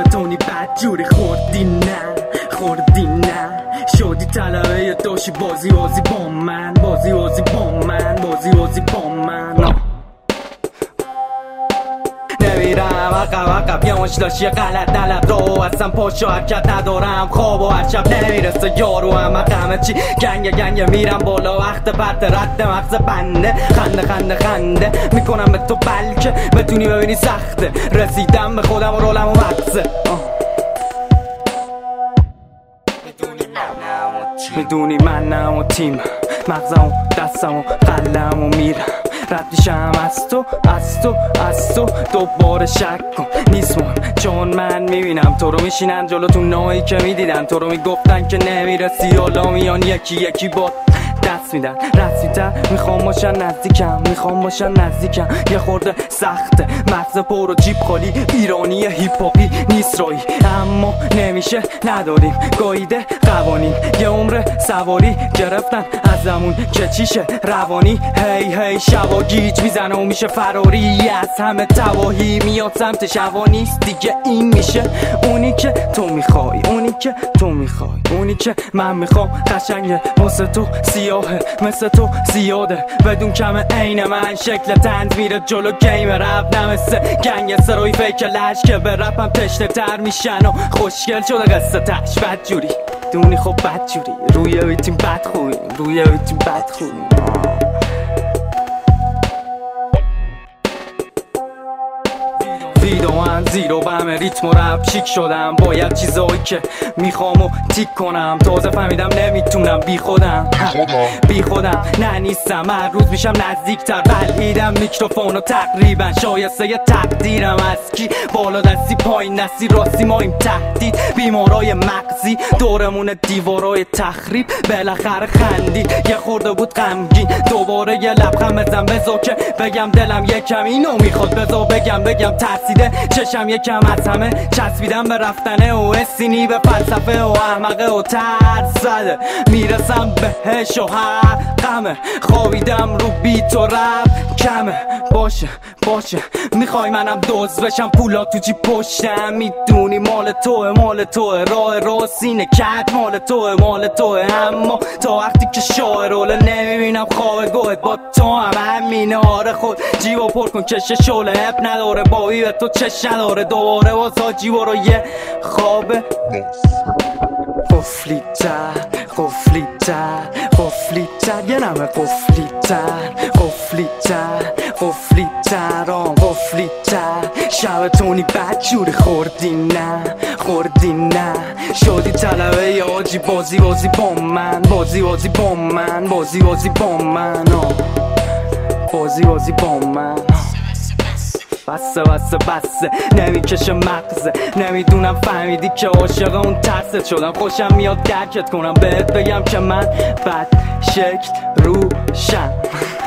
شبتونی بدجوری خوردی نه خوردی نه شدی طلبه داشی بازی با من بازی با من بازی با من نمیرم عقب یواش داشت یه غلط طلب رو اصلا پاش و حرکت ندارم خواب و هر شب نمیرسه یارو همه چی گنگ میرم بالا وقت پرت رد مغز بنده خنده میکنم به تو بلکه بتونی ببینی سخته رسیدم به خودم و رولم و مغزه میدونی منم و تیم مغزم و دستم و قلم و میرم رد میشم از تو دوباره شک کن نیست مهم چون من میبینم تو رو میشینن جلو تو نایی که میدیدن تو رو میگفتن که نمیرسی حالا میان یکی با دست میدن رسیدن میخوام باشن نزدیکم یه خورده سخته مغز پر و جیب خالی ایرانی هیپ هاپی نیست رایی اما نمیشه نداریم گاییده قوانین یه عمر سواری گرفتن ازمون که چیشه روانی هی شبا گیج میزنه و میشه فراری از همه تواهی میاد سمت شوانیست دیگه این میشه اونی که تو میخوای اونی که من میخوام قشنگه واسه تو سیاهه مثل تو زیاده بدون کم عین من شکل تند میره جلو گیم رپ نمسه گنگ سرای فیک لش که به رپم تشنه تر میشن و خوشگل شده قصه تش بدجوری دونی خب بدجوری روی ویتیم بد خوبیم ویدو من زیرو بهم ریتم و رپ شیک شدم باید چیزایی که میخوام و تیک کنم تازه فهمیدم نمیتونم بی خودم نه نیستم هر روز میشم نزدیکتر بلعیدم میکروفون و تقریبا شایسته ی تقدیرم از کی بالا دستی پایین دستی راستی مایم تهدید بیمارای مغزی دورمون دیوارای تخریب بالاخره خندید یه خورده بود غمگین دوباره یه لبخند بزن بذار که بگم دلم یکم اینو میخواد بذار بگم ترسیده چشم یکم از همه چسبیدم به رفتنه و اسینی به فلسفه و احمقه و ترس زده میرسم بهش و حقمه خوابیدم رو بیت و رپ کمه باشه میخوای منم دوز بشم پولا تو جیب پشتم میدونی مال توه راه سینه کت مال توه اما تا وقتی که شاعرول نمیبینم خواب گوهت با تو هم همینه آره خود جیبو پر کن کشه شوله اپ نداره بایی به تو چش نداره دوباره واسا جیبو رو یه خوابه قفلی‌تر یه نمه قفلی‌تر شبتونی بدجوری خوردی نه شدی طلبه ی آجی بازی با من بازی با من بسه نمیکشه مغزه نمیدونم فهمیدی که عاشق اون ترست شدم خوشم میاد درکت کنم بهت بگم که من بد شکل روشم